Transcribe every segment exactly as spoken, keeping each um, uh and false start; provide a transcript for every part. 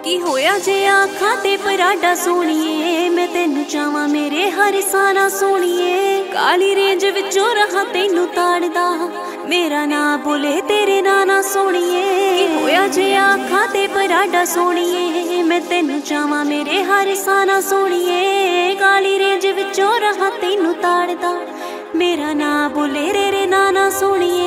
की होया जे आखां ते पराडा सोनिए, मैं तेनू चावां मेरे हर सारा सोनिए। काली रेंज विचों रहा तेनू ताड़दा, मेरा ना बोले तेरे नाना सोनिए। की होया जे आखां ते पराडा सोनिए, मैं तेनू चावां मेरे हर सारा सोनिए। काली रेंज विचों रहा तेनू ताड़दा, मेरा ना बोले तेरे नाना सोनिए।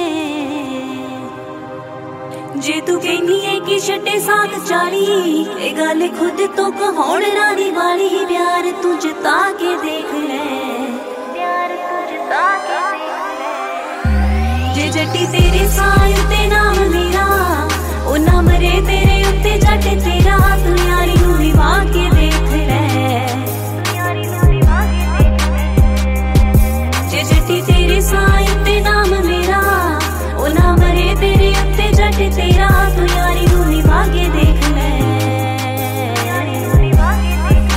जे तू कहनी है कि छड्डे साथ चाली, ए गल खुद तो कहोण रानी वाली। प्यार तू जता के देख ले, प्यार तू जता के देख ले। जे जट्टी तेरे साथ ते नाम मेरा, ओ ना मरे तेरे उत्ते जट तेरा। तू यारी नू निभा के देख ले, यारी नू निभा के देख ले। जे जट्टी तेरे साथ ते नाम मेरा, ओ ना मरे तेरे उत्ते जट तेरा। तू यारी नू निभा के देख ले, यारी नू निभा के देख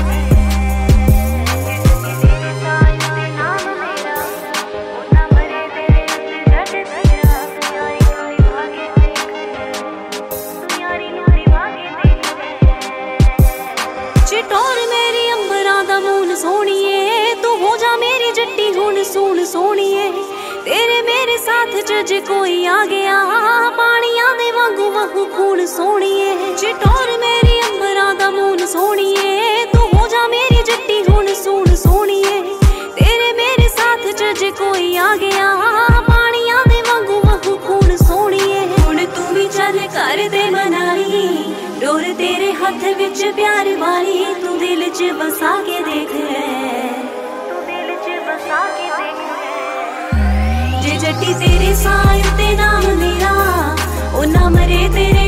ले। तेरे साथ ते नाम मेरा, ओ ना मरे तेरे उत्ते जट तेरा। तू यारी नू निभा के देख ले, तू यारी नू निभा के देख ले। चिटोर मेरी अंबरां दा मून सोनिए, तू हो जा मेरी जट्टी हुण सून सोनिए। तेरे मेरे साथ च जे कोई आ गया, पानियां दे वांगू वहू खून सोनिए। चिटोर मेरी अंबरां दा मून सोनिए, तू हो जा मेरी जट्टी हुण सून सोनिए। तेरे मेरे साथ च जे कोई आ गया, पानियां दे वांगू वहू खून सोनिए। हुण तू भी चल कर दे मनाई, डोर तेरे हथ विच प्यार वाली। तू दिल च बसा के देख ले, तू दिल च बसा के देख ले। जे जट्टी तेरे साथ ते नाम मेरा, ओ ना मरे तेरे